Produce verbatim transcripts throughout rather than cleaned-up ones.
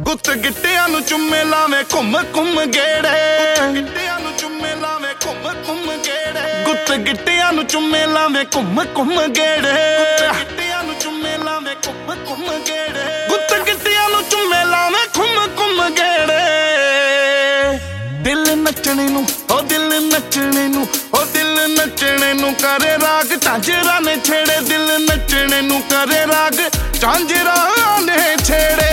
ਗੁੱਤ ਗਿੱਟਿਆਂ ਨੂੰ ਚੁੰਮੇ ਲਾਵੇਂ ਘੁੰਮ ਘੁੰਮ ਗੇੜੇ, ਗਿੱਟਿਆਂ ਨੂੰ ਚੁੰਮੇ ਲਾਵੇਂ ਘੁੰਮ ਘੁੰਮ ਗੇੜੇ, ਗੁੱਤ ਗਿੱਟਿਆਂ ਨੂੰ ਚੁੰਮੇ ਲਾਵੇਂ ਘੁੰਮ ਘੁੰਮ ਗੇੜੇ, ਗਿੱਟਿਆਂ ਨੂੰ ਚੁੰਮੇ ਲਾਵੇਂ ਘੁੰਮ ਘੁੰਮ ਗੇੜੇ, ਗੁੱਤ ਗਿੱਟਿਆਂ ਨੂੰ ਚੁੰਮੇ ਲਾਵੇਂ ਘੁੰਮ ਘੁੰਮ ਗੇੜੇ। ਦਿਲ ਨੱਚਣੇ ਨੂੰ ਓ ਦਿਲ ਨੱਚਣੇ ਨੂੰ ਓ ਦਿਲ ਨੱਚਣੇ ਨੂੰ ਕਰੇ ਰਾਗ ਝਾਂਜਰਾਂ ਨੇ ਛੇੜੇ, ਦਿਲ ਨੱਚਣੇ ਨੂੰ ਕਰੇ ਰਾਗ ਝਾਂਜਰਾਂ ਨੇ ਛੇੜੇ।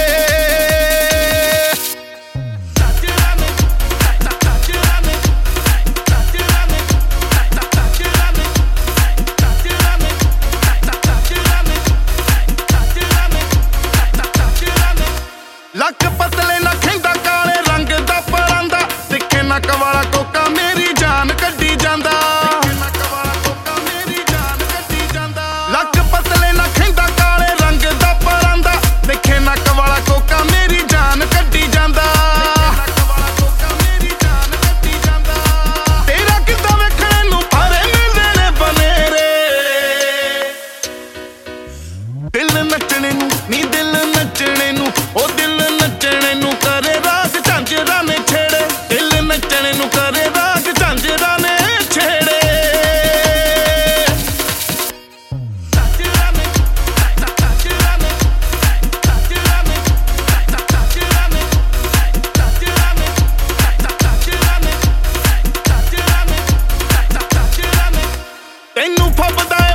ਲੱਕ ਪਤਲੇ ਨਾ ਖੈਂਦਾ ਕਾਲੇ ਰੰਗ ਦਾ ਪਰਾਂਦਾ, ਤਿੱਖੇ ਨੱਕ ਵਾਲਾ ਕੋਕਾ ਮੇਰੀ ਜਾਨ ਕੱਢੀ ਜਾਂਦਾ, ਨੱਕ ਵਾਲਾ ਕੋਕਾ ਮੇਰੀ ਜਾਨ ਕੱਢੀ ਜਾਂਦਾ। ਲੱਕ ਪਤਲੇ ਨਾ ਖੈਂਦਾ ਕਾਲੇ ਰੰਗ ਦਾ ਪਰਾਂਦਾ, ਤਿੱਖੇ ਨੱਕ ਵਾਲਾ ਕੋਕਾ ਮੇਰੀ ਜਾਨ ਕੱਢੀ ਜਾਂਦਾ, ਨੱਕ ਵਾਲਾ ਕੋਕਾ ਮੇਰੀ ਜਾਨ ਕੱਢੀ ਜਾਂਦਾ। ਤੇਰਾ ਕਿੱਦਾਂ ਵੇਖਣੇ ਨੂੰ ਭਾਰੇ ਮਿਲਦੇ ਨੇ ਬਨੇਰੇ, ਦਿਲ ਨੱਚਣੇ ਨੂੰ ਨੀ ਦਿਲ ਨੱਚਣੇ ਨੂੰ ਓ ਦਿਲ ਨੱਚਣੇ ਨੂੰ ਕਰੇ ਰਾਗ ਝਾਂਜਰਾਂ ਨੇ ਛੇੜੇ, ਦਿਲ ਨੱਚਣੇ ਨੂੰ ਕਰੇ ਰਾਗ ਝਾਂਜਰਾਂ ਨੇ ਛੇੜੇ। ਤੈਨੂੰ ਫੱਬਦਾ